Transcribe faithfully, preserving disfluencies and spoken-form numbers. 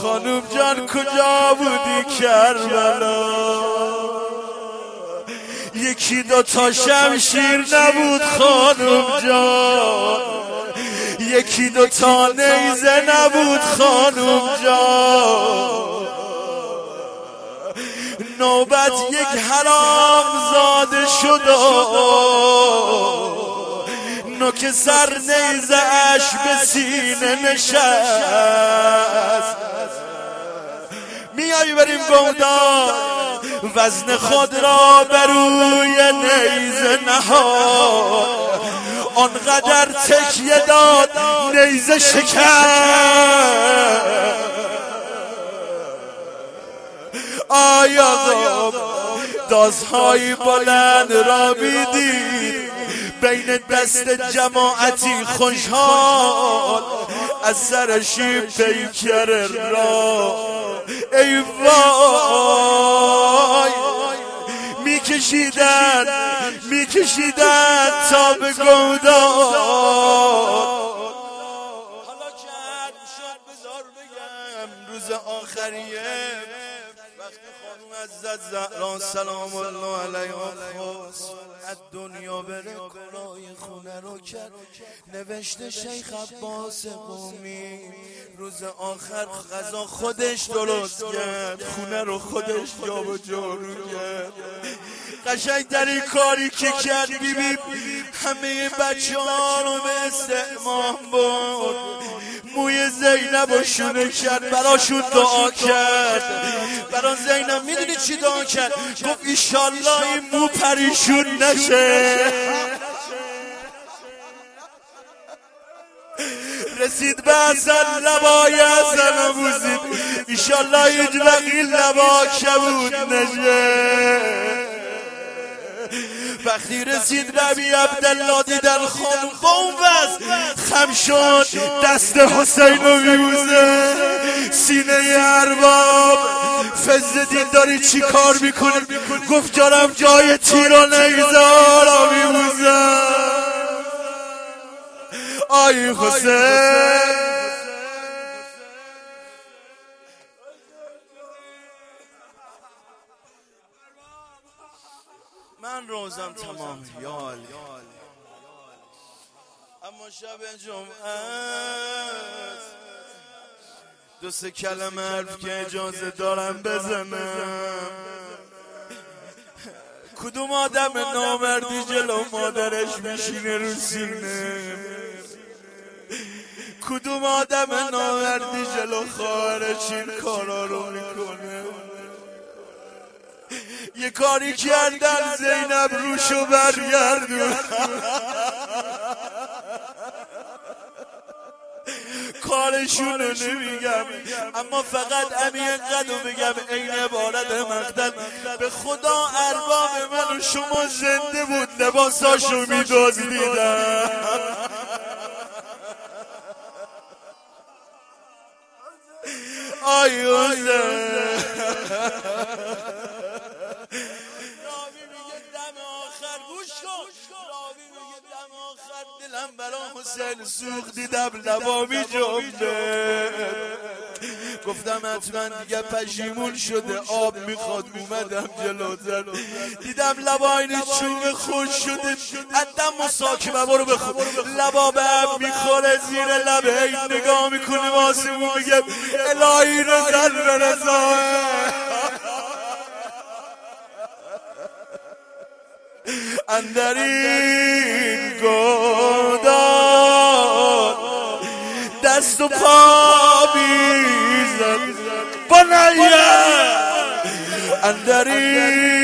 خانم جان کجا بودی کربلا؟ یکی دو تا شمشیر نبود خانم جان، یکی دو تا نیزه نبود خانم جان. نوبت یک حرام زاده شد نوک سر نیزه اش به سینه نشست. میایی بریم گودال، وزن خود را بر روی نیزه نهاد، آنقدر تکیه داد نیزه شکست. آیا دازهای بلند را میدید بین دست جماعتی خوشحال از سر شیب پیکر را؟ ای وای، میکشیدن میکشیدن تا به گودال. حالا کرد شد بذار بگم روز آخریه وقتی خانم عزت زهرا سلام الله علیها خواست از دنیا بره، کلاه خونه رو کرد، نوشته شیخ عباس قومی روز آخر غذا خودش درست کرد، خونه رو خودش جا و جارو کرد. قشنگترین کاری که کرد بی بی همه بچه ها رو به استحمام برد، موی زینب رو شونه کرد، براشون دعا کرد. برا زینب میدونی چی دعا کرد؟ گفت ایشالله این مو پریشون نشه. رسید به اصلا لبای اصلا بوزید، ایشالله هیچ وقتی لبا کبود نشه. وقتی رسید ربی عبدالله دیدن خانم با اون وز خم شد، دست حسین رو میبوزه سینه ارباب. فضل‌دین داری چی کار میکنی؟ گفت جانم جای تیر و نیزه را میبوزه. آی حسین من روزم تمام یال، اما شب جمعه دو سه کلمه حرف که اجازه دارم بزنم. کدوم آدم نامردی جلو مادرش میشینه رو سینه؟ کدوم آدم نامردی جلو خواهرش این کارا رو میکنه؟ یه کاری کردن زینب روشو برگردون. کارشونو نمیگم، اما فقط همین اینقدر بگم این عبارت مقتل به خدا ارباب من و شما زنده بود لباساشو میدزدیدن. آی دلم برا حسین سوخت، دیدم لبا می جنبه. گفتم حتما دیگه پشیمون شده آب میخواد، اومدم جلوتر دیدم لبا این چوب خوش شده. عدم مساکمه برو بخون، لبا به هم میخوره زیر لبه این نگاه میکنه واسمون میگه الهی رو زن برزاه. اندر این گودال دست و پا بیزن بنایم، اندر این